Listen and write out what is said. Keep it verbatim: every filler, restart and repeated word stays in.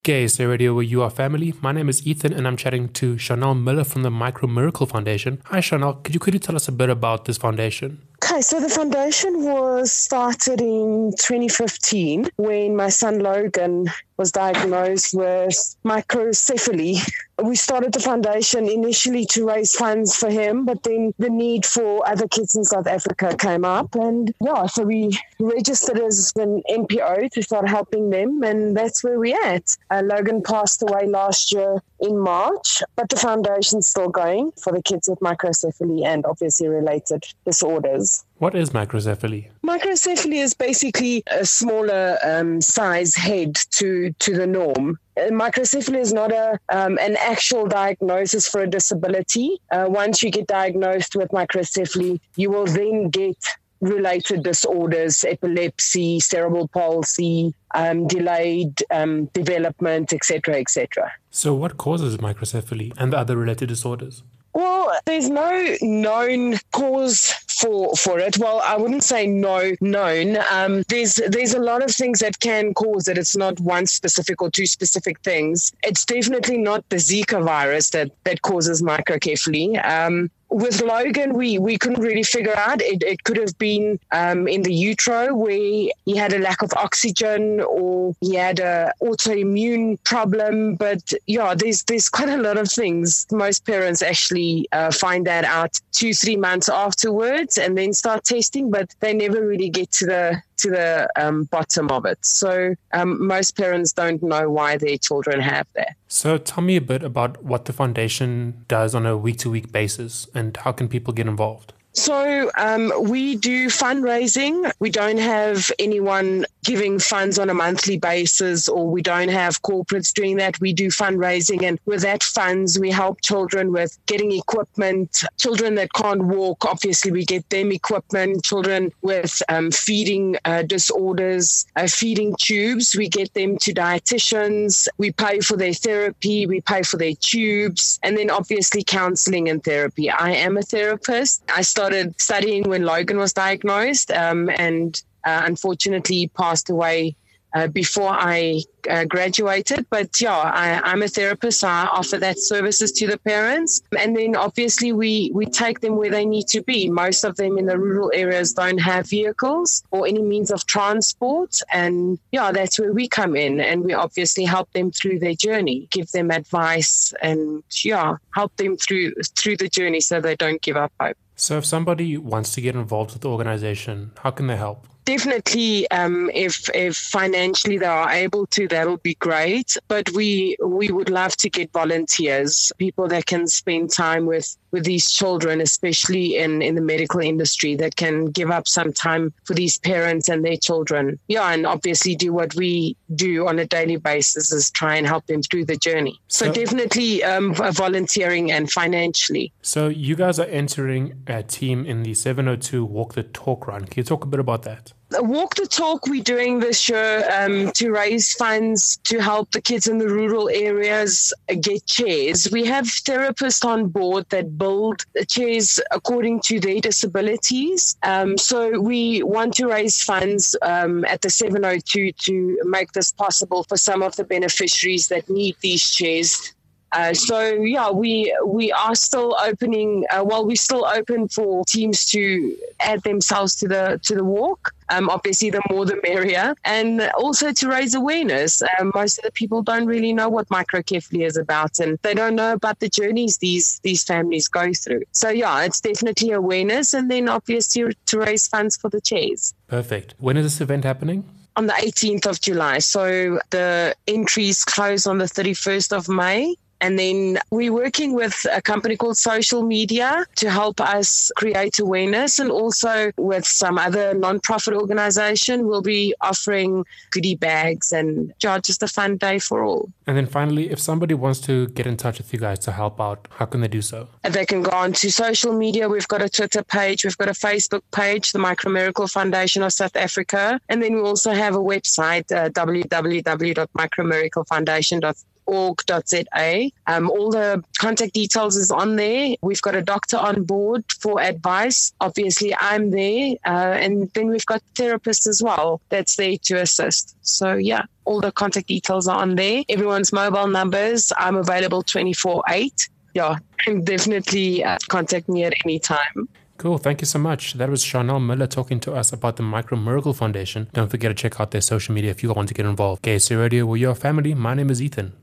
Gay Say Radio, where you are family. My name is Ethan, and I'm chatting to Chanel Miller from the Micro Miracle Foundation. Hi, Chanel. Could you quickly tell us a bit about this foundation? Okay, so the foundation was started in twenty fifteen when my son Logan was diagnosed with microcephaly. We started the foundation initially to raise funds for him, but then the need for other kids in South Africa came up. And yeah, so we registered as an N P O to start helping them, and that's where we're at. Uh, Logan passed away last year in March, but the foundation's still going for the kids with microcephaly and obviously related disorders. What is microcephaly? Microcephaly is basically a smaller um, size head to, to the norm. Uh, Microcephaly is not a um, an actual diagnosis for a disability. Uh, once you get diagnosed with microcephaly, you will then get related disorders, epilepsy, cerebral palsy, um, delayed um, development, et cetera, et cetera. So what causes microcephaly and the other related disorders? Well, there's no known cause for for it. Well, I wouldn't say no known. Um, there's there's a lot of things that can cause it. It's not one specific or two specific things. It's definitely not the Zika virus that, that causes microcephaly. Um, With Logan, we, we couldn't really figure out. It, it could have been um, in the utero where he had a lack of oxygen or he had a autoimmune problem. But yeah, there's there's quite a lot of things. Most parents actually uh, find that out two, three months afterwards and then start testing, but they never really get to the to the um, bottom of it. So um, most parents don't know why their children have that. So tell me a bit about what the foundation does on a week-to-week basis and how can people get involved? So um, we do fundraising. We don't have anyone giving funds on a monthly basis, or we don't have corporates doing that. We do fundraising, and with that funds, we help children with getting equipment. Children that can't walk, obviously, we get them equipment. Children with um, feeding uh, disorders, uh, feeding tubes, we get them to dietitians. We pay for their therapy. We pay for their tubes, and then obviously counseling and therapy. I am a therapist. I started started studying when Logan was diagnosed um, and uh, unfortunately passed away uh, before I uh, graduated. But yeah, I, I'm a therapist. So I offer that services to the parents. And then obviously we, we take them where they need to be. Most of them in the rural areas don't have vehicles or any means of transport. And yeah, that's where we come in. And we obviously help them through their journey, give them advice and yeah, help them through through the journey so they don't give up hope. So if somebody wants to get involved with the organization, how can they help? Definitely, um, if if financially they are able to, that'll be great. But we we would love to get volunteers, people that can spend time with, with these children, especially in, in the medical industry, that can give up some time for these parents and their children. Yeah, and obviously do what we do on a daily basis is try and help them through the journey. So, so definitely um, volunteering and financially. So you guys are entering a team in the seven oh two Walk the Talk run. Can you talk a bit about that? Walk the Talk we're doing this year um, to raise funds to help the kids in the rural areas get chairs. We have therapists on board that build chairs according to their disabilities. Um, so we want to raise funds um, at the seven oh two to make this possible for some of the beneficiaries that need these chairs. Uh, so, yeah, we we are still opening, uh, well, we're still open for teams to add themselves to the to the walk. Um, obviously, the more the merrier. And also to raise awareness. Um, most of the people don't really know what microcephaly is about, and they don't know about the journeys these these families go through. So, yeah, it's definitely awareness, and then obviously to raise funds for the chairs. Perfect. When is this event happening? On the eighteenth of July. So the entries close on the thirty-first of May. And then we're working with a company called Social Media to help us create awareness, and also with some other non-profit organization, we'll be offering goodie bags and yeah, just a fun day for all. And then finally, if somebody wants to get in touch with you guys to help out, how can they do so? They can go on to social media. We've got a Twitter page. We've got a Facebook page, the Micro Miracle Foundation of South Africa. And then we also have a website, uh, w w w dot micro miracle foundation dot org dot z a. Um, all the contact details is on there. We've got a doctor on board for advice. Obviously, I'm there. Uh, and then we've got therapists as well that's there to assist. So, yeah, all the contact details are on there. Everyone's mobile numbers. I'm available twenty-four eight. Yeah, and definitely uh, contact me at any time. Cool. Thank you so much. That was Chanel Miller talking to us about the Micro Miracle Foundation. Don't forget to check out their social media if you want to get involved. K S C Radio, we're your family. My name is Ethan.